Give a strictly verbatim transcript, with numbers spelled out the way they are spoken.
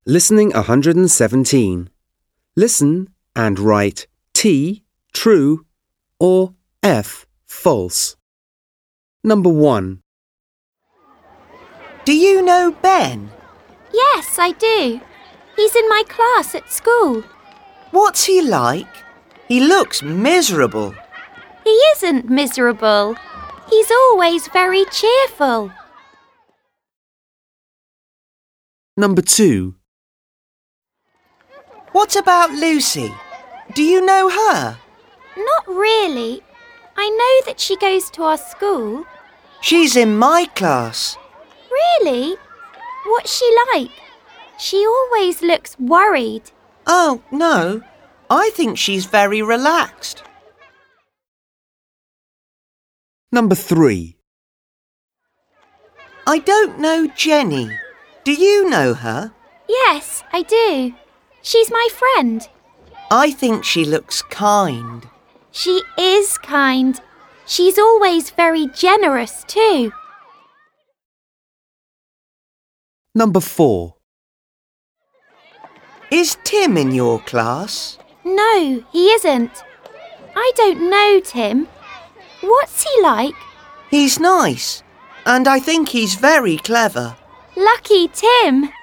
Listening one hundred seventeen. Listen and write T, true, or F, false. Number one. Do you know Ben? Yes, I do. He's in my class at school. What's he like? He looks miserable. He isn't miserable. He's always very cheerful. Number two. What about Lucy? Do you know her? Not really. I know that she goes to our school. She's in my class. Really? What's she like? She always looks worried. Oh, no. I think she's very relaxed. Number three. I don't know Jenny. Do you know her? Yes, I do. She's my friend. I think she looks kind. She is kind. She's always very generous too. Number four. Is Tim in your class? No, he isn't. I don't know Tim. What's he like? He's nice, and I think he's very clever. Lucky Tim!